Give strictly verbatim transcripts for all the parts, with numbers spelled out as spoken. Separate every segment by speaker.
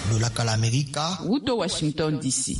Speaker 1: lolaka la Amerika
Speaker 2: Uto Washington D C.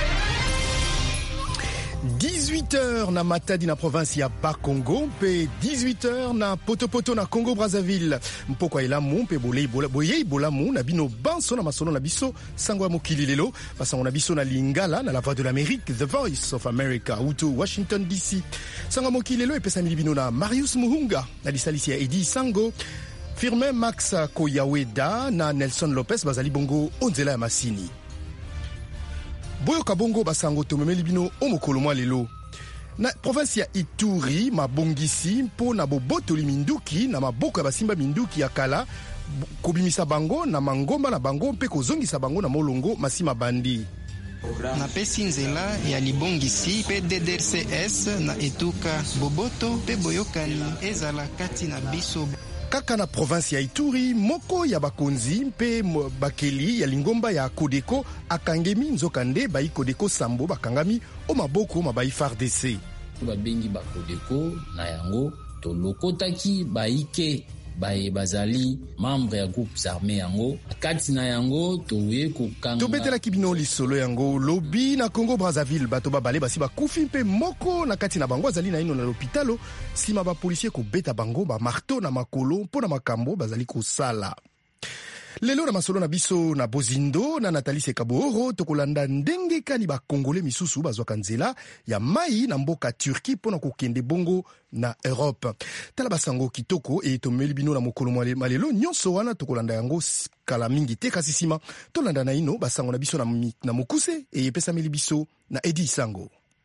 Speaker 3: dix-huit heures na Matadi na province ya Bakongo pe dix-huit heures na Potopoto na Congo Brazzaville. Mpoko elamu pe bolei boyei bolamu na bino banso na masono na biso sango ya mokili lelo basango na biso na Lingala na la voix de l'Amérique, The Voice of America, Uto Washington D C. Sango ya mokili lelo epesa milibino na Marius Muhunga na lisalisi ya Edi Sango, Firmin Max Koyaweda na Nelson Lopez bazali bongo onzela ya masini. Boyo kabongo basango tomemeli bino omokolo mwa lelo. Na province ya Ituri mabongisi mpo na bobotoli minduki na maboko ya basimba minduki ya kala kobimisa bango na mangomba na bango mpe kozongisa bango na molongo masima bandi.
Speaker 4: Na pesi nzela ya libongisi pe D D R C S na etuka boboto pe boyokani ezala kati na biso.
Speaker 3: Kaka na province ya Ituri, moko ya bakonzi mpe bakeli ya lingomba ya Kodeko akangemi nzokande bai Kodeko Sambo bakangami o maboko mabai F A R D C.
Speaker 5: Babengi ba Kodeko na yango to lokotaki baike baye bazali membre ya groupes armés yango kati na yango toye kokanga
Speaker 3: to betela kibino lisolo yango lobi na Congo Brazzaville bato babale basi bakufi mpe moko na kati na bango azali na ino na l'hôpitalo sima ba policier ko beta bango ba marteau na makolo mpo na makambo bazali kosala. Lelo na masolo na biso na Bozindo na Nathalie Sekaboro tokolanda ndenge kani ba Congolais misusu bazwaka nzela ya mai na mboka Turki pona kokende bongo na Europe. Tala basango kitoko e tomeli bino na mokolo malelo nyonso wana tokolanda yango kala mingi te kasi sima tolanda na ino basango na biso na, na mokuse e epesa meli biso na Edi Sango.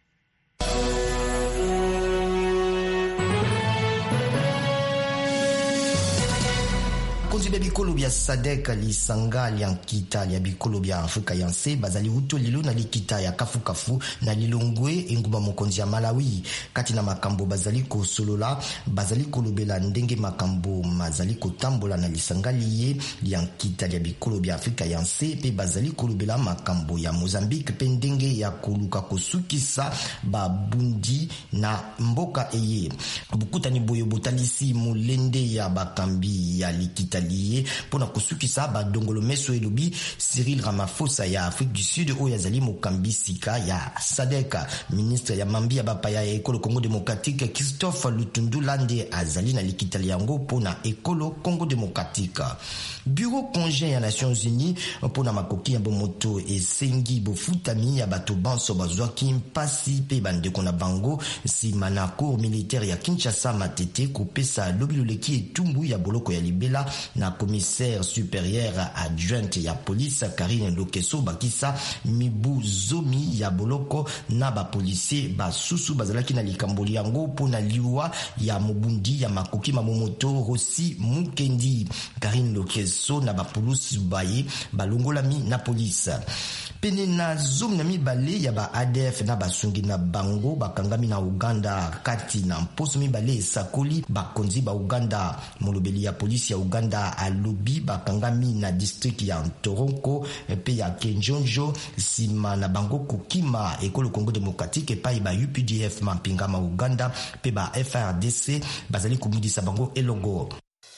Speaker 1: Konzi bia bikolo bia Sadek lisanga liankita lia bikolo bia Afrika yanse bazali uto lilo na likita ya kafu kafu na lilongwe engumba mokonzi ya Malawi kati na makambo bazali ko solola bazali kolobela ndenge makambo mazali kotambola na lisanga liye liankita lia bikolo bia Afrika yanse pe bazali kolobela makambo ya Mozambique pe ndenge ya koluka kosukisa babundi na mboka eye bukutani boyo botalisi mulende ya bakambi ya likita lié pona kosukisa ba dongolo meso elobi Cyril Ramaphosa ya Afrique du Sud o yazali mokambi sika ya Sadek. Ministre ya mambi ya bapaya ya ekolo Congo Démocratique Christophe Lutundulande azali na likitali yango pona ekolo Congo Démocratique. Bureau conjoint ya Nations Unies pona makoki ya bomoto esengi bofutami ya bato banso bazwaki mpasi pe bandeko na bango sima na corps militaire ya Kinshasa Matete kopesa lobiloleki etumbu ya boloko ya libela na commissaire supérieur adjointe ya police Karine Lokeso bakisa mibu zomi ya boloko na ba policier basusu bazalaki na likamboli yango pona liwa ya mobundi ya makoki mamomoto Rossi Mukendi. Karine Lokeso na ba police baye balongolami na police pene na zomi na mibale ya ba A D F na basungi na bango bakangami na Uganda kati na mposo mibale sakoli bakonzi ba Uganda. Molobeli ya polisi ya Uganda alobi bakangami na district ya Toronko pe ya Kenjonjo sima na bango kokima ekolo Congo Démocratique pa ba U P D F mampinga ma Uganda pe ba F R D C bazali komudisa bango elongo.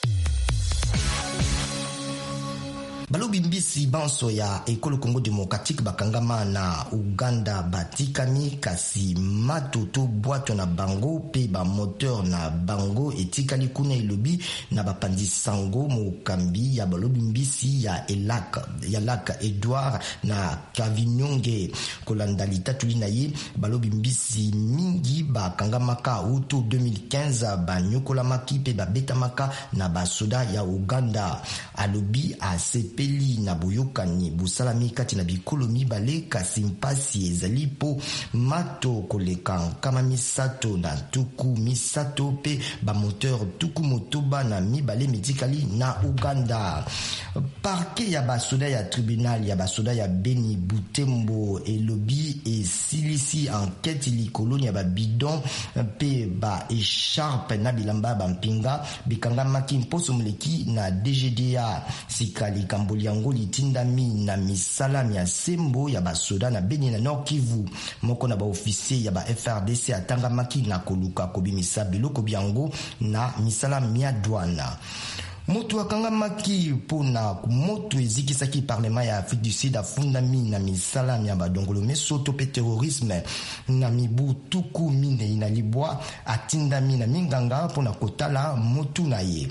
Speaker 1: Balobi mbisi banso ya ekolo Congo Démocratique bakangama na Uganda batikami kasi matoto bwato na bango pe ba moteur na bango etikali kuna ilobi na bapandi sango mokambi ya balobi mbisi ya Elak ya Lak Edouard na Kavinyonge kolanda litatuli na ye balobi mbisi mingi bakangamaka uto deux mille quinze banyokolamaki pe babetamaka na basoda ya Uganda alobi a peli na boyokani busalami kati na bikolo mibale kasi mpasi ezali po mato koleka kama misato na tuku misato pe ba moteur tuku motoba na mibale medikali na Uganda. Parquet ya basoda ya tribunal ya basoda ya Beni Butembo elobi e silisi enquête likolo ya ba bidon pe ba écharpe na bilamba ba mpinga bikanga maki mposo muleki na D G D A sikali kamboli yango litindami na misala ya sembo ya basoda na Beni na Nord Kivu. Moko na ba officier ya ba F R D C atanga maki na koluka kobimisa biloko biango na misala mia douane. moto akangamaki pona moto ezikisaki parlement ya Afrique du Sud afundami na misala ya badongolo mesoto pe terrorisme na mibu tuku minei na libwa atindami na minganga pona kotala motu na ye.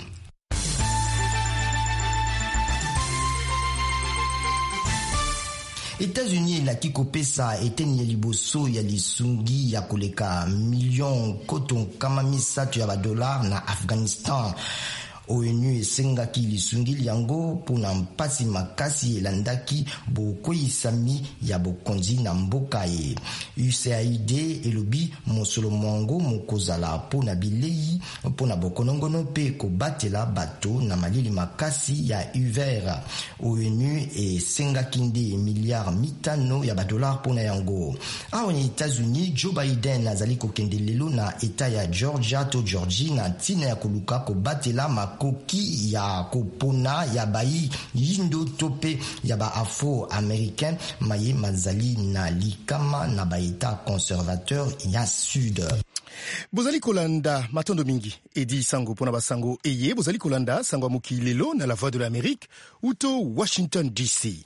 Speaker 1: États-Unis elaki kopesa eteni ya liboso ya lisungi ya koleka million koto kama misato ya badolar na Afghanistan. ONU esengaki lisungi yango pona mpasi makasi elandaki bokweyisami ya bokonzi na mboka ye. U S A I D elobi mosolo mwango mokozala pona bilei pona bokonongono pe kobatela bato na malili makasi ya hiver. ONU esengaki nde milliard mitano ya badolar pona yango. Awa na États-Unis, Joe Biden azali kokende lelo na eta ya Georgia to Georgie na ntina ya koluka kobatela makoki ya kopona ya bayi yindo tope ya ba afro-américain maye mazali na likama na baeta conservateur ya sud.
Speaker 3: Bozali kolanda matondo mingi edi sango pona basango eye bozali kolanda sango muki lelo na la voix de l'Amérique uto Washington D C.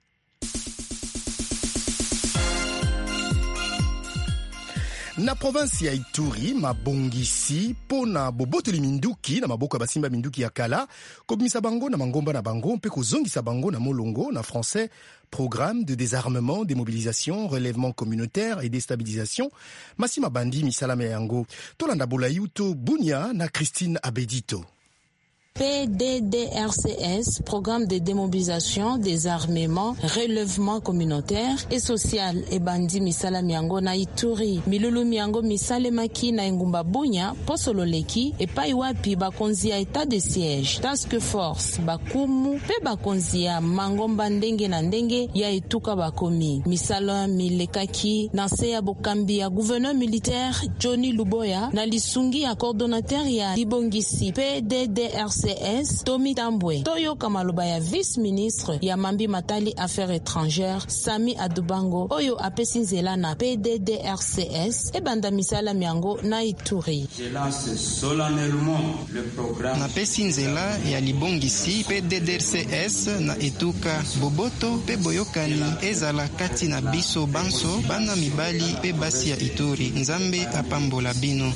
Speaker 3: Na province ya Ituri mabongisi pona bobotoli minduki na maboko ya basimba minduki ya kala kobimisa bango na mangomba na bango mpe kozongisa bango na molongo na français programme de désarmement, démobilisation, relèvement communautaire et déstabilisation masima bandi misalama yango tolanda bolayi uto Bunia na Christine Abedito.
Speaker 2: P D D R C S, programme de démobilisation, désarmement, relèvement communautaire et social et bandi misala miango na Ituri. Milulu miango misale maki na ngumba Bunya, posolo leki et paiwapi bakonzi ya état de siège, task force, bakumu, pe bakonzi ya mangomba ndenge na ndenge ya etuka bakomi. Misala milekaki na seya bokambi ya gouverneur militaire Johnny Luboya na lisungi ya coordonnateur ya Libongisi P D D R C S Tommy Tambwe Toyo Kamaloba ya vice-ministre ya Mambi Matali affaires étrangères Sami Adubango oyo apesi nzela na P D D R C S e banda misala miango na Ituri.
Speaker 6: Je lance solennellement le programme
Speaker 4: na pesi nzela ya libongisi P D D R C S na etuka boboto pe boyokani ezala kati na biso banso bana mibali pe basi ya Ituri. Nzambe apambola bino.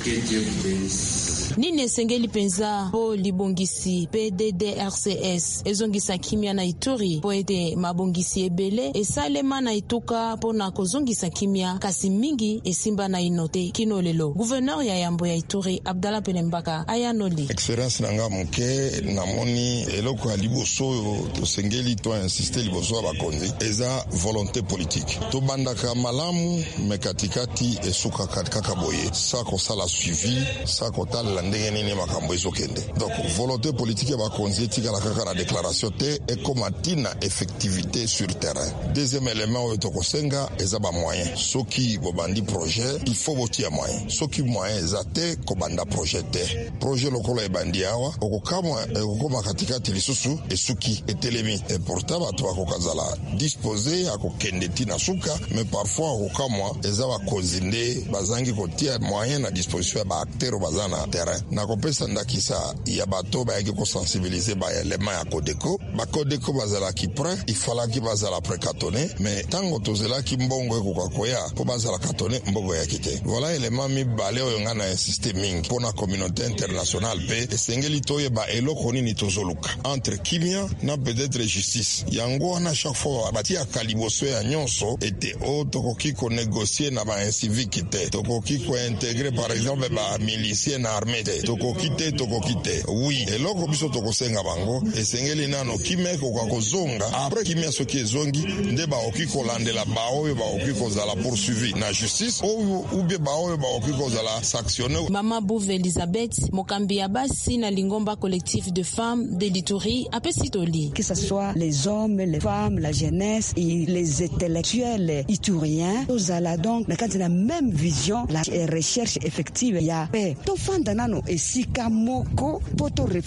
Speaker 2: Nine sengeli penza po libongisi P D D R C S ezongisa kimia na Ituri po ete mabongisi ebele esalema na ituka po na kozongisa kimia kasi mingi esimba na inote kino lelo. Gouverneur ya Yambo ya Ituri Abdallah Penembaka ayanoli
Speaker 7: experience nanga muke namoni eloko ya liboso to sengeli to insister liboso ba konzi eza volonté politique to bandaka malamu mekatikati esuka kaka boye sa ko sala suivi sa ko tala ndenge nini makambo ezokende. Donc volonté politique ya bakonzi etikala kaka na déclaration te ekomatina effectivité sur terrain. Deuxième élément oyo tokosenga eza ba moyen soki bobandi projet il faut botia moyen soki moyen eza te kobanda projet te projet lokolo ebandi awa okokamwa okoma katikati lisusu esuki etelemi et pourtant bato bakokazala disposé akokende tina suka mais parfois okokamwa eza bakonzi nde bazangi kotia moyen na disposition ya baacteur baza na terrain na kopesa ndakisa ya bato bayaki kosensibiliser ba elema ya Codeco ba Codeco bazala ki prêt il fallait ki bazala précatonné mais tango tozela ki mbongo ekokakoya po bazala katone mbongo ya kite. Voilà élément mi balé oyo ngana insister mingi pour la communauté internationale pe esengeli toye ba eloko nini tozoluka entre kimia na peut-être justice yango na chaque fois bati ya kaliboso ya nyonso était auto ko négocier na ba civique te toko ko intégrer par exemple ba miliciens na armée te toko kite toko kite oui eloko biso toko senga bango esengeli nano kimeko kwa kozonga après kimia soki ezongi nde ba okiko landela ba oyo ba okiko zala poursuivi na justice ou ou bien ba oyo ba okiko zala sanctionner.
Speaker 2: Mama Bouve Elisabeth mokambi ya basi na lingomba collectif de femmes de l'Ituri apesitoli
Speaker 8: que ce soit les hommes, les femmes, la jeunesse et les intellectuels ituriens tous ala donc na kati na même vision la recherche effective ya paix to fanda nano esika moko poto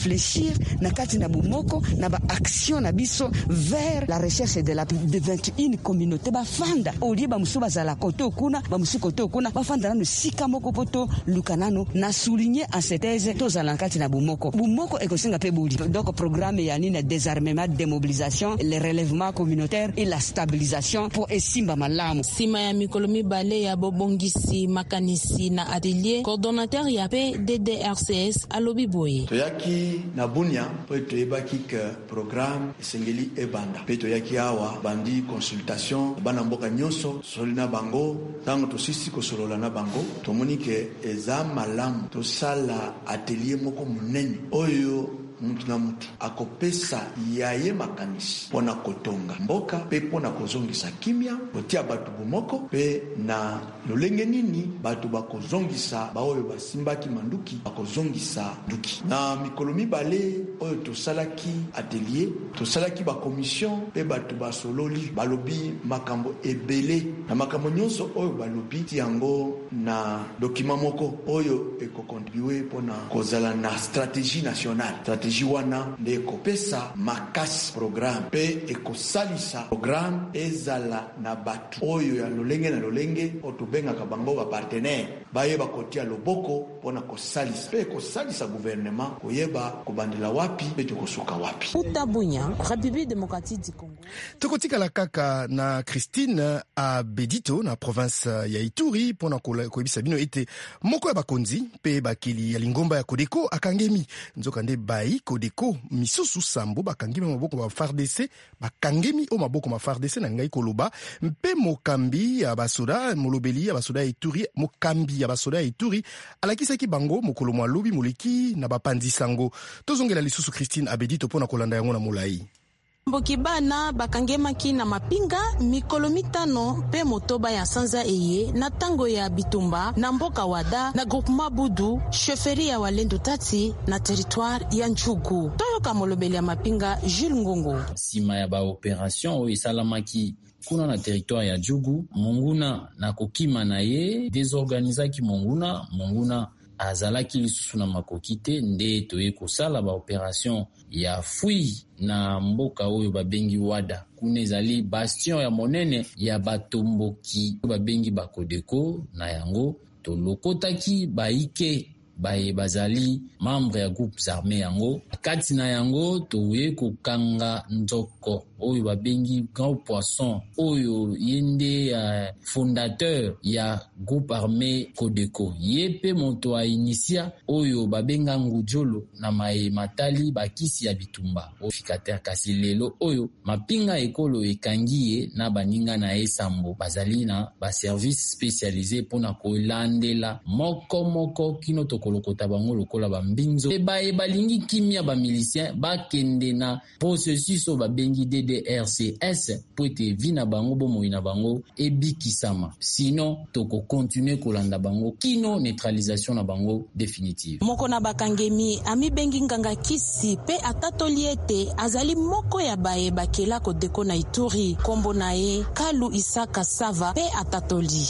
Speaker 8: réfléchir na kati na bomoko na ba action na biso vers la recherche de la de vingt et une communautés ba fanda olie ba musuba za la koto kuna ba musu koto kuna ba fanda na sika moko poto lukanano na souligner en synthèse to za la kati na bomoko bomoko e ko singa pe buli. Donc programme ya ni na désarmement, démobilisation, le relèvement communautaire et la stabilisation pour esimba malamu.
Speaker 2: Sima ya mikolo mibale ya bobongisi makanisi na atelier coordonnateur ya P D D R C S alobi boye
Speaker 9: toyaki na bunya po toyebaki ke programme esengeli ebanda pe toyaki awa bandi consultation bana mboka nyonso solina bango tango tosisi kosolola na bango tomoni ke eza malamu tosala atelier moko munene oyo mutu na mutu akopesa yaye makanisi pona kotonga mboka pe pona kozongisa kimia kotia batu bomoko pe na lolenge nini batu bakozongisa baoyo basimbaki manduki bakozongisa duki na mikolo mibale oyo tosalaki atelier tosalaki ba commission pe batu basololi balobi makambo ebele na makambo nyonso oyo balobi tiango na document moko oyo ekokontribue pona kozala na stratégie nationale wana de kopesa makasi programme pe ekosalisa programme ezala na batu oyo ya lolenge na lolenge otubenga kabango ba partenaire bayeba kotia loboko pona kosalisa pe kosalisa gouvernement koyeba kobandela wapi pe kosuka wapi.
Speaker 2: Utabunya République démocratique du Congo.
Speaker 3: Tokotika la kaka na Christine a Bedito na province ya Ituri pona koyebisa bino ete moko ya bakonzi pe bakili ya lingomba ya Kodeko akangemi nzoka nde bai Kodeko misusu sambo bakangemi maboko ba F A R D C bakangemi o maboko ma F A R D C na ngai koloba mpe mokambi ya basoda molobeli ya basoda ya Ituri mokambi ya basoda ya Ituri alakisaki bango mokolo mwa lobi moleki na bapandi sango tozongela lisusu Christine Abedito pona kolanda yango na molai.
Speaker 2: Mbokibana bakangemaki na mapinga mikolo mitano pe motoba ya sanza eye na tango ya Bitumba na mboka wada na groupement Budu chefferie ya Walendu Tati na territoire ya Nchugu. Toyoka molobeli ya mapinga Jules Ngongo.
Speaker 5: Sima ya ba operation o isalamaki kuna na territoire ya Nchugu Monguna na kokima na ye désorganisaki Monguna Monguna azalaki lisusu na makokite nde toye kosala ba operation ya fui na mboka oyo babengi wada kuna ezali bastion ya monene ya batomboki babengi bakodeko na yango tolokotaki baike baye bazali membre ya groupes armés yango kati na yango toye kokanga nzoko oyo babengi grand poisson oyo yende uh, fondateur ya groupe armé Kodeko yepe moto a initia oyo babenga ngujolo na mae matali bakisi ya Bitumba ofikater kasi lelo oyo mapinga ekolo ekangiye na baninga na esambo bazali na ba service spécialisé pona kolandela moko moko kino tokolokota bango lokola bambinzo e bae balingi kimia ba milicien bakende na processus o babengi D D R C S po ete vi na bango bomoi na bango ebikisama sinon toko continuer kolanda bango kino neutralisation na bango définitive.
Speaker 2: Moko na bakangemi ami bengi nganga kisi pe atatoliete azali moko ya bae bakela Kodeko na Ituri kombo na ye Kalu Isaka Sava pe atatoli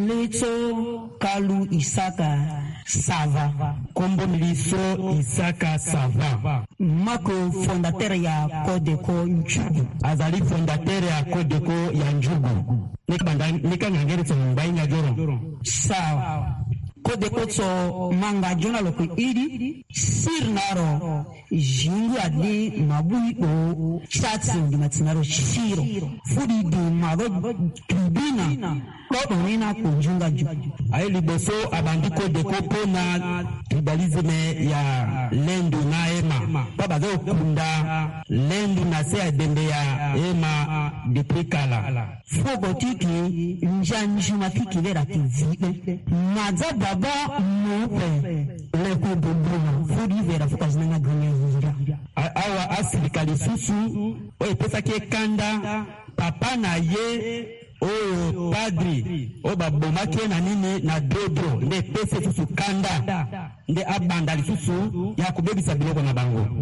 Speaker 10: Leto Kalu Isaka Sava kombo Liso Isaka Sava mako fondateur ya Kodeko Nchugu azali fondateur ya Kodeko ya Njugu nikabanda nikangangere tsombai nya joro sawa Kodeko tso manga jona loko iri sirnaro jingu adi mabui o chatsu di matsinaro shiro fudi di mago tribina ko nina kunjunga ju ai liboso abandi Kodeko pona tribalisme ya lendu na ema baba zo kunda lendu na se dende ya ema de prikala fogo tiki njanji mafiki vera tizibe maza baba mupe leko bobo fudi vera fukazina ganya hira awa asirikali susu o pesa ke kanda papa na ye oyo padri o babomaki na nini na dodo nde pese susu kanda nde abanda lisusu ya kubebisa biloko na bango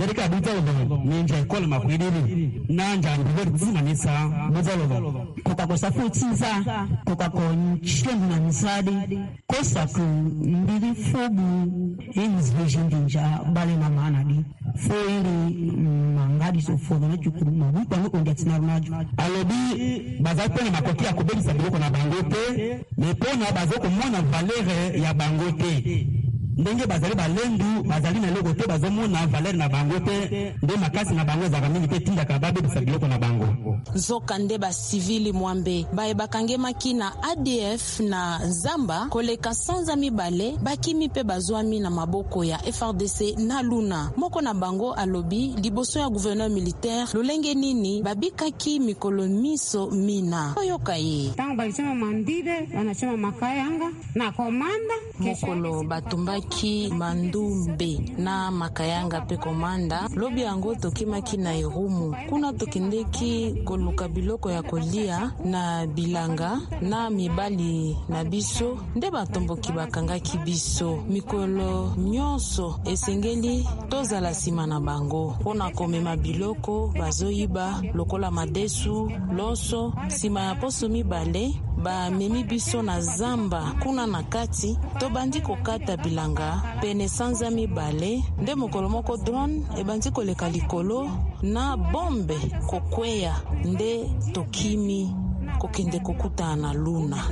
Speaker 10: ndeka butalo ninja école makwidini nanja ndiberi kuzima nisa butalo koka kosafu tsinza koka konchendo na misadi kosa ku mbili fobu inzvision dinja bale na manadi foiri mangadi so fodo na chukuru mabu kwa nuko ndia tsina runajo alobi bazako na makoki ya kubelisa biloko na bangote mepona bazoko mona valeur ya bangote ndenge bazali balendu bazali na loko te bazomona valeur na bango te nde makasi na bango ezaka mingi te tindaka babebisa biloko na bango
Speaker 2: nzoka nde basivili mwambe bayebakangemaki na A D F na zamba koleka sanza mibale bakimi mpe bazwami na maboko ya F R D C na luna moko na bango alobi liboso ya gouverneur militaire lolenge nini babikaki mikolo miso mina oyoka ye
Speaker 11: tango balisema mandide wanasema makayanga na komanda
Speaker 2: mokolo batumba ki mandumbe na makayanga pe komanda lobi yango tokimaki na irumu kuna tokendeki koluka biloko ya kolia na bilanga na mibali na biso nde batomboki bakangaki biso mikolo nyonso esengeli tozala sima na bango pona komema biloko bazoyiba lokola madesu loso sima ya poso mibale ba memi biso na zamba kuna na kati tobandi kokata bilanga pene sanza mibale nde mokolo moko drone ebandi koleka likolo na bombe kokweya nde tokimi kokende kokuta na luna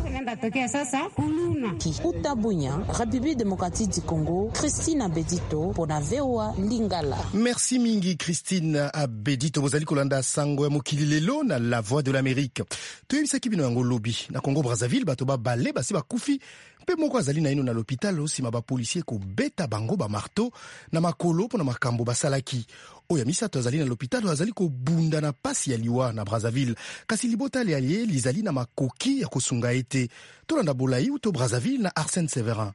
Speaker 2: Utabunya, République démocratique du Congo, Christine Abedito pour la V O A Lingala.
Speaker 3: Merci mingi Christine Abedito bozali kolanda sango ya mokili lelo na La Voix de l'Amérique. Toyebisa kibino yango lobi na Congo Brazzaville bato ba bale basi ba kufi mpe moko azali na ino na l'hôpital osima ba policier ko beta bango ba marteau na makolo pona makambo basalaki. Oya misato azali na l'hôpital azali ko bunda na pasi ya liwa na Brazzaville kasi libota le alie lizali na makoki ya kosunga ete tolanda bolai uto Brazzaville na Arsène Séverin.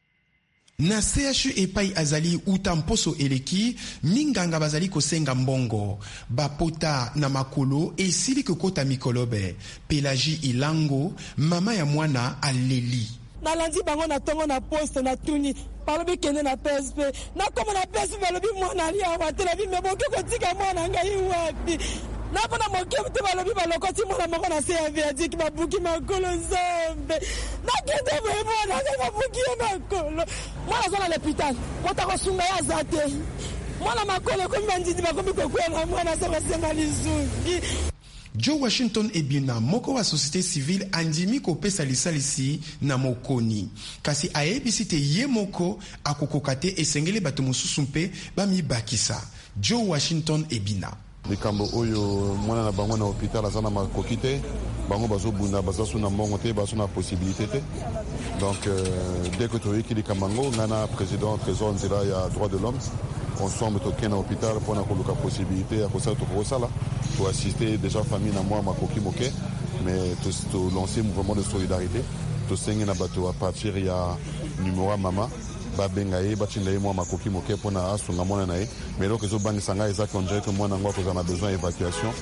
Speaker 12: Na C H U epai azali uta mposo eleki minganga bazali kosenga mbongo bapota na makolo esili kokota mikolobe Pelagie Ilango mama ya mwana aleli
Speaker 13: nalandi bango na tongo na poste na tuni balobi kende na P S P na koma na P S P balobi mwana ali awa te lobi meboke kotika mwana ngai wapi na pona moke te balobi balokoti mwana moko na C A V adiki babuki makolo nzambe na kende mwana ngai babuki makolo mwana zona l'hôpital mota kosunga ya zate mwana makolo komba ndidi bakomi kokwela mwana sa basenga lizungi.
Speaker 12: Joe Washington ebina moko wa société civile andimi kopesa lisalisi na mokoni kasi ayebisi te ye moko akokoka te esengeli bato mosusu mpe bamibakisa. Joe Washington ebina
Speaker 14: likambo oyo mwana na bango na hôpital aza na makoki te bango bazobunda bazasu na mbongo te bazo na possibilité te donc euh, dès que toyeki likambo yango nga na président trésor nzela ya droit de l'homme ensemble tokende na hôpital mpona koluka possibilité ya kosala tokokosala toassiste déjà famille na mwa makoki moke mais tolance mouvement de solidarité tosengi na bato a partir ya numéro ya mama babenga ye batinda ye mwa makoki moke mpona asunga mwana na ye mais eloko ezobangisa ngai eza kondire ke mwana yango akozala na besoin évacuation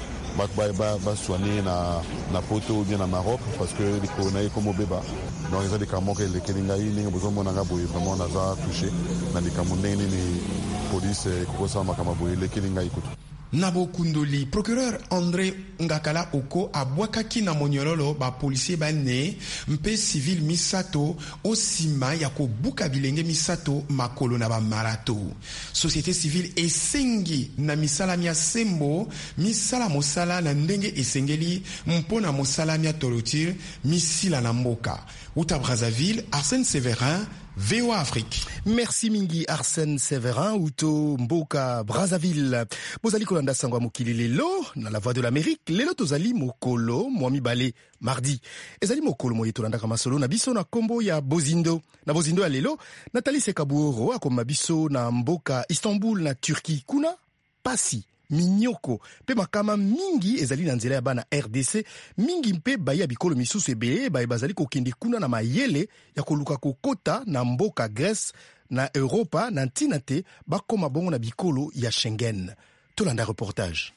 Speaker 14: basoigne na, na poto ou bien na Maroc parce que likolo na ye komobeba donc eza likambo moko elekeli ngai ndenge bozomona nga boye vraiment naza touché na likambo ndenge nini police ekokosala makambo boye elekeli ngai kutu.
Speaker 12: Na bokundoli procureur André Ngakala Oko abwakaki na monyololo ba policier bane mpe civil misato osima ya kobuka bilenge misato makolo na ba marato. Société civile esengi na misala mia sembo misala mosala na ndenge esengeli mpona mosala mia torture misila na mboka. Uta Brazzaville, Arsène Séverin, V O A Afrique.
Speaker 3: Merci mingi Arsène Séverin uto mboka Brazzaville. Bozali kolanda sangwa mokili lelo na La Voix de l'Amérique lelo tozali mokolo mwami bale mardi. Ezali mokolo moye tolanda kama solo na biso na kombo ya Bozindo. Na Bozindo ya lelo Nathalie Sekabuoro akoma biso na mboka Istanbul na Turquie kuna pasi minyoko pe makama mingi ezali na nzela ya bana R D C mingi mpe baya bikolo misusu ebele baye bazali kokende kuna na mayele ya koluka kokota na mboka Grèce na Europa na ntina te bakoma bongo na bikolo ya Schengen. Tolanda reportage.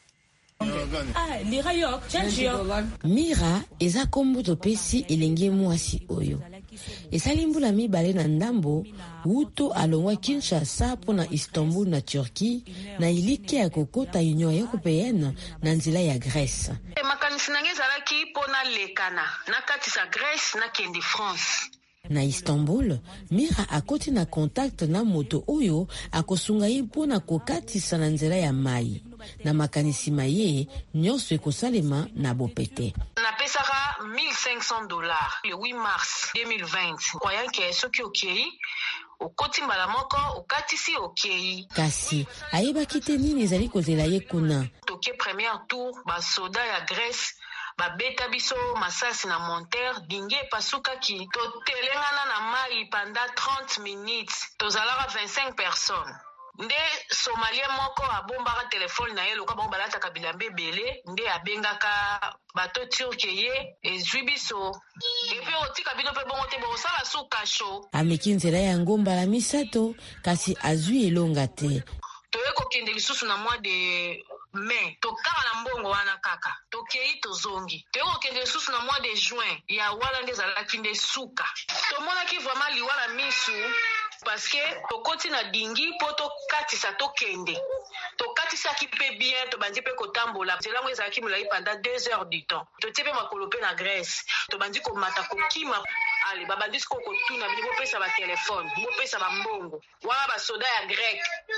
Speaker 15: Mira eza kombo topesi elenge mwasi oyo esali mbula mibale na ndambo uto alongwa Kinshasa mpona Istanbul na Turquie na ilike ya kokota Union Européenne na nzela ya Grèce.
Speaker 16: Makanisi nange ezalaki mpona lekana na kati sa Grèce na kende France.
Speaker 15: Na Istanbul, Mira akoti na contact na moto oyo akosunga ye mpona kokatisa na nzela ya mai. Na makanisi maye nyonso ekosalema na bopete.
Speaker 16: Napesaka mille cinq cents dollars le huit mars deux mille vingt. Croyant que soki okei okoti mbala moko okatisi okei.
Speaker 15: Kasi ayebaki te nini ezali kozela ye kuna.
Speaker 16: Toke premier tour basoda ya Grèce babeta biso masasi na montere dinge pasukaki totelengana na mai pendant trente minutes tozalaka vingt-cinq personnes. Nde Somalien moko abombaka telefone na ye loka bango balataka bilamba ebele nde abengaka bato turke ye ezwi biso epe otika bino mpe bongo te bosala suka sho.
Speaker 15: Ameki nzela ya ngomba la misato kasi azwi elonga te.
Speaker 16: Toye kokende lisusu na mois de mai tokaka na mbongo wana kaka tokei tozongi toye kokende lisusu na mois de juin ya wala nde ezalaki nde suka tomonaki vraiment liwala misu parce que tokoti na dingi po tokatisa tokende tokatisaki mpe bien tobandi mpe kotambola nzela yango ezalaki molai pendant deux heures du temps totie mpe makolo mpe na Grèce tobandi komata kokima ale babandi siko kotuna bini bopesa batelefone bopesa bambongo wana basoda ya grec.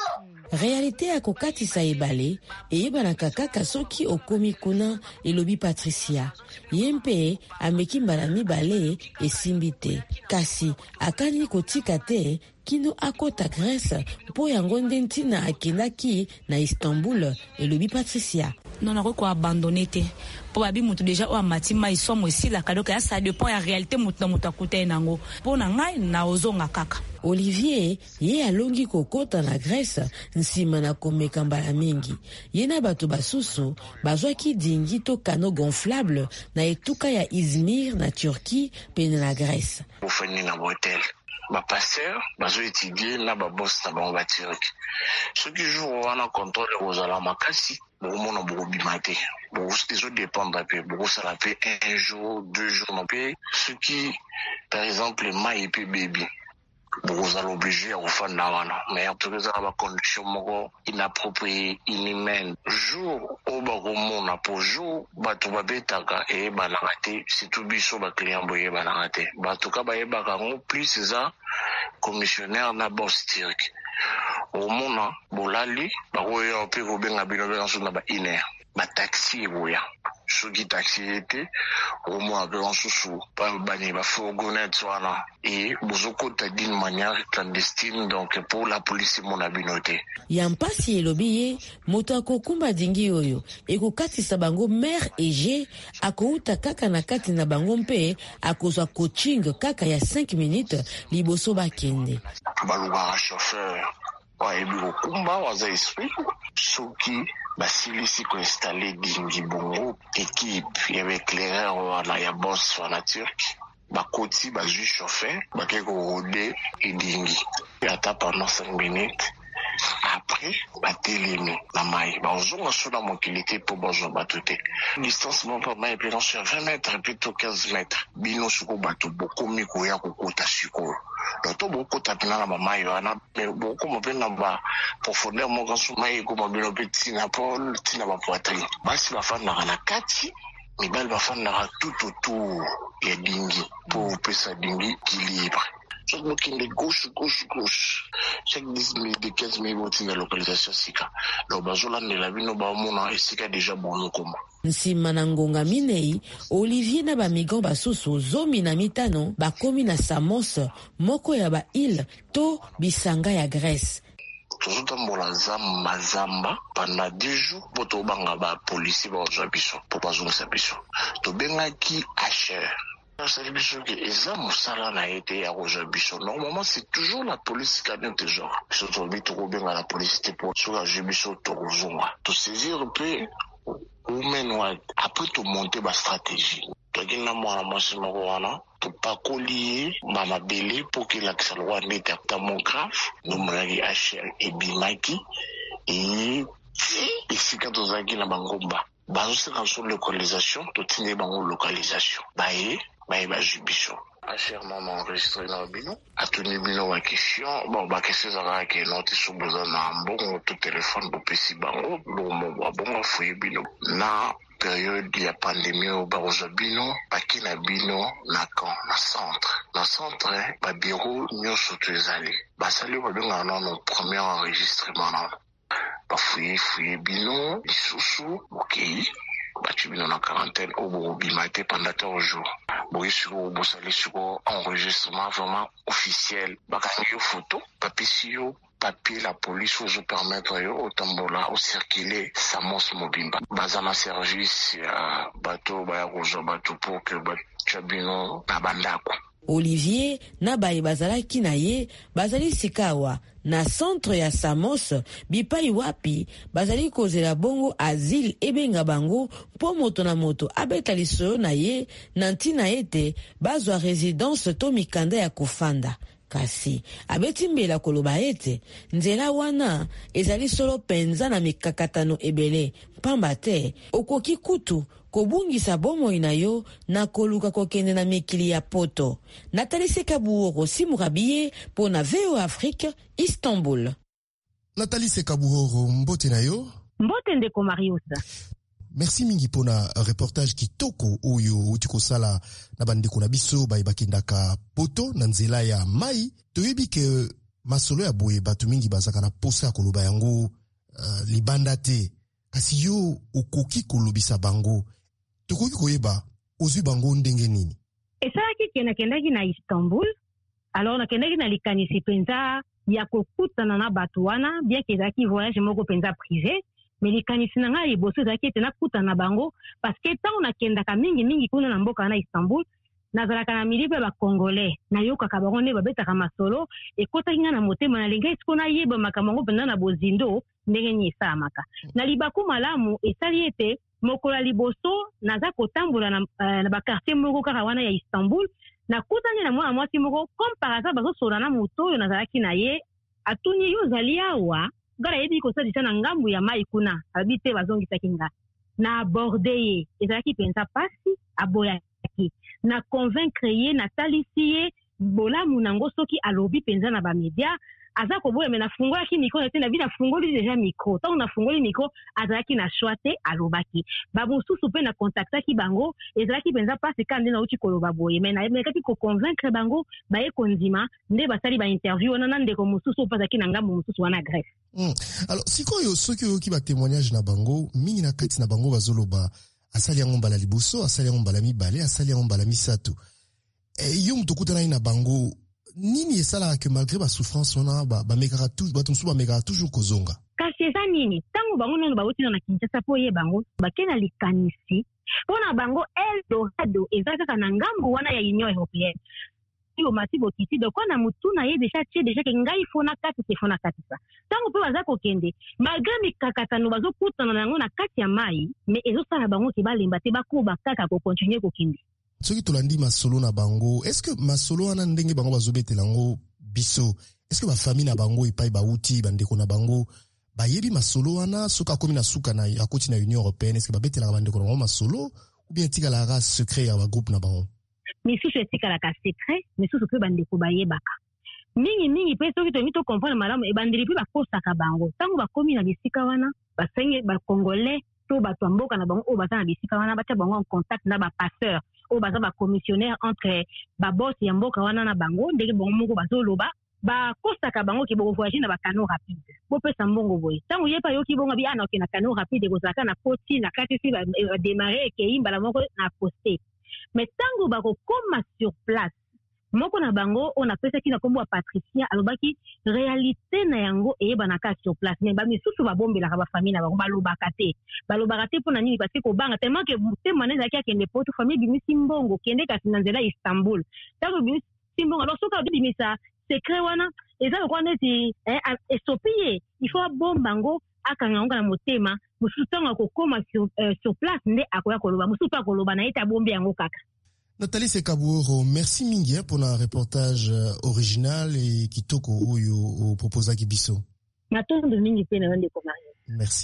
Speaker 15: Réalité ya kokatisa ebale eyebanaka kaka soki okomi kuna, elobi Patricia. Ye mpe ameki mbala mibale esimbi te kasi akani kotika te kino akota Grèce mpo yango nde ntina akendaki na Istanbul, elobi Patricia.
Speaker 17: Non, on a abandonné. Pour babi mutu déjà o amatima iso mo sila kadoka ça dépend ya réalité mutu na mutu akuta nango. Pour na ngai na ozonga kaka.
Speaker 15: Olivier ye alongi kokota na Grèce nsima na komeka mbala mingi. Ye na bato basusu bazwaki dingi to kano gonflable na etuka ya Izmir na Turquie pene na Grèce.
Speaker 18: Ofani na hotel. Ba pasteur bazo étudier na ba boss na ba turc. Ce qui joue wana contrôle ozala makasi bomona beaucoup bimate. Bon, ça dépend d'un peu. Bon, ça l'a fait un jour, deux jours, non peu. Ce qui, par exemple, ma et puis baby. Bon, vous allez obliger à vous faire d'avant. Mais en tout cas, ça va condition inappropriée, inhumaine. Jour au bas au monde, pour jour, bah tout va bien taka et bah la raté. C'est tout biso bah client boye bah la raté. Bah tout cas bah et bah quand plus c'est ça commissionnaire na boss turc. Au monde, bolali, bah ouais on peut vous bien habiller dans son bah iner. Ba taxi boya soki taxi était au moins en sous pas bani ba fourgonnette wana et bozokota d'une manière clandestine donc pour la police mon abinoté
Speaker 15: yampasi elobiye moto akokumba dingi oyo ekokatisa bango mère ege akouta kaka na kati na bango mpe akozwa coaching kaka ya cinq minutes liboso bakende
Speaker 18: baluka chauffeur wa ebiko kumba waza esprit soki basilisi ko installer dingi bongo équipe avec l'éclaireur wana ya boss wana turc bakoti bazui chauffeur bakeko rode dingi ata pendant cinq minutes après batelemi na mai bazonga sona mobilité pour bazo batote distance mon pas mai plus sur vingt mètres plutôt quinze mètres bino suko bato bokomi ko ya kokota suko to beaucoup tapina na mama yana mais beaucoup mo pena ba profondeur mo kan suma e ko mobilo petit na pole tina ba poitrine basi ba fana na kati mibali ba fana tout autour ya dingi pour pesa dingi équilibre chaque bokinde gauche gauche gauche chaque dix minutes de quinze minutes na localisation sika lo bazola ndela bino ba mona esika déjà bon koma
Speaker 15: nsima na ngonga minei Olivier na ba migrant basusu zomi na mitano bakomi na Samos moko ya ba île to bisanga ya Grèce.
Speaker 18: Tozotambola zamba zamba pendant deux jours pour tobanga ba policier ba ozwa biso pour bazongisa biso tobengaki H R. C'est biso que eza musala na été ya ozwa biso normalement c'est toujours la police qui a des gens biso tobi tokobenga la police te pour soka biso tokozonga to saisir peu women wide après to monter ba stratégie tokina mwana mwasi moko wana topakoli mamabele pour que l'accès loi n'était pas mon grave nous monaki H R et bimaki et ici quand on a na bangomba bazo se sur localisation to tine bango localisation bae bae ba jubiso achèrement enregistré dans bino atuni bino ba question bon ba question za ka noti subuza na mbongo to téléphone bo pesi bango bo mo bongo fuyi bino na période ya pandémie au baroja bino bakina bino na camp na centre na centre ba bureau nyoso tezali basali ba benga na no premier enregistrement na ba fuyi fuyi bino lisusu okay batu bino na quarantaine au bo bimate pendant trois jours boyi sur bo sali sur enregistrement vraiment officiel bakangi photo papisio papier la police vous permettre yo otambola au circuler Samos Mobimba bazana service ya bato ba rojo bato pour que bachabino na bandako
Speaker 15: Olivier na baye bazalaki na ye bazali sikawa na centre ya Samos bipai wapi bazali kozela bongo asile ebenga bango po moto na moto abeta lisolo na ye na ntina ete bazwa résidence to mikanda ya kofanda kasi abeti mbela koloba ete nzela wana ezali solo penza na mikakatano ebele pamba te okoki kutu kobungisa bomoi na yo na koluka kokende na mikili ya poto. Nathalie Sekabuoro Simurabiye po na V O Afrique, Istanbul.
Speaker 3: Nathalie Sekabuoro, mbote na yo?
Speaker 19: Mbote ndeko Mariusa.
Speaker 3: Merci mingi pona reportage kitoko oyo utiko sala na bandeko na biso ba bakindaka poto na nzela ya mai. Toyebi ke masolo ya boye batu mingi bazaka na posa koloba yango uh, libanda te. Kasi yo okoki kolobisa bango. Tokoki koyeba ozwi bango ndenge nini?
Speaker 19: Esalaki ke nakendaki na Istanbul. Alors nakendaki na likanisi penza ya kokutana na batu wana bien ke ezalaki voyage moko penza privé. Mais likanisi na ngai liboso ezalaki ete nakutana na bango parce que ntango nakendaka mingi mingi kuna na mboka na Istanbul nazalaka na milipe ba Congolais nayokaka bango nde babetaka masolo ekotaki nga na motema nalinga esiko nayeba makambo yango mpenza na bozindo ndenge nini esalamaka na libaku malamu esali ete mokola liboso naza kotambola na, uh, na bakartier moko kaka wana ya Istanbul nakutani na mwana mwasi moko comme par hasard bazosola na moto oyo nazalaki na ye atuni yo ozali awa gara yebi kosalisa na ngambu ya mai kuna abi te bazongisaki nga na aborde ye ezalaki penza pasi aboyaki na convaincre ye na talisi ye bolamu nango soki alobi penza na bamedia aza koboya me nafungolaki mikro na te na bi nafungoli deja mikro ntango nafungoli mikro azalaki na shwa te alobaki bamosusu mpe na kontaktaki bango ezalaki penza pasi ka nde nauti koloba boye me nayebekaki koconvaincre bango baye kondima nde basali bainterview wana na ndeko mosusu oyo azalaki na ngambo mosusu wana greffe.
Speaker 3: Mm. Alors sikoyo soki oyoki batémoignage na bango mingi na kati na bango bazoloba asali yango mbala liboso asali yango mbala mibale asali yango mbala misato e, yo mutu okutana na bango nini esalaka ke malgré ba souffrance wana ba bamekaka tout bato mosusu bamekaka toujours kozonga
Speaker 19: kasi eza nini ntango bango nano bauti na Kinshasa po ye bango bakei na likanisi mpona bango Eldorado eza kaka na ngambu wana ya Union Européenne yo mati bokiti donc na mutu na ye déjà tie déjà ke ngai fona kati se fona kati sa ntango pe baza kokende malgré mikakatano bazokutana nango na kati ya mai mais ezosala bango ke balemba te bakuba kaka kokontinue kokende.
Speaker 3: Soki tolandi masolo na bango, est-ce que masolo wana ndenge bango bazobetela yango biso, est-ce que ba famille na bango epai bauti bandeko na bango bayebi masolo wana soki akomi na suka na akoti na Union Européenne, est-ce que babetela bandeko na bango masolo ou bien tikala ka secret ya ba groupe na bango?
Speaker 19: Misusu etikala ka secret, misusu pe bandeko bayebaka. Mingi mingi pe soki tomi to comprendre malamu e bandeli pe bakosaka bango. Tango bakomi na bisika wana, basenge ba Congolais to bato mboka na bango o baza na bisika wana batia bango en contact na ba passeur o baza ba commissionnaire entre ba boss ya mboka wana na bango ndenge bango moko bazoloba ba kosaka bango ke boko voyager na ba canaux rapide bo pesa mbongo boye tango yepa yoki bonga bi ana ke na canaux rapide ko saka na poti na kati si ba démarrer ke imba la moko na poster mais tango ba ko koma sur place moko na bango on a pesa ki na kombo Patricia alobaki réalité na yango e ba na ka sur place mais ba misusu ba bombela ka ba famille na bango ba lobaka te ba lobaka te pona nini parce que ko banga tellement que te maneza ki akende poto famille bimisi mbongo kende kasi na nzela Istanbul tango bimisi mbongo alors soka bimisa secret wana eza ko neti eh esopie il faut bomba ngo akanga ngo na motema mususu tango ko koma sur euh, sur place nde akoya koloba mususu pa koloba na eta bombe yango kaka.
Speaker 3: Nathalie Sekabuoro, merci mingi pour un reportage original et kitoko oyo o proposa kibiso.
Speaker 19: Natondo mingi pe na ndeko Marie.
Speaker 3: Merci.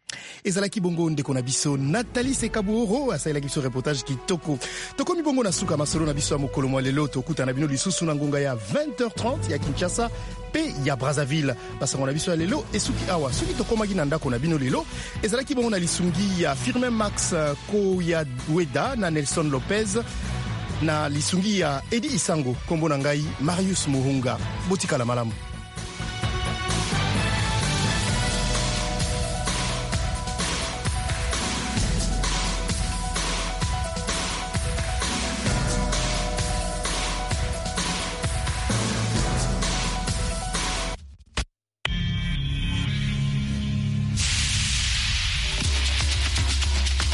Speaker 3: ezalaki bongo ndeko na biso Nathalie Sekaburo asalaki biso reportage kitoko tokomi bongo na suka masolo na biso ya mokolo mwa lelo tokuta na bino lisusu na ngonga ya vingt heures trente ya Kinshasa pe ya Brazzaville basango na biso ya lelo esuki awa soki tokomaki na ndako na bino lelo ezalaki bongo na lisungi ya Firmin Max Koyaweda na Nelson Lopez na lisungi ya Edi Isango kombo na ngai Marius Muhunga botika la malamu.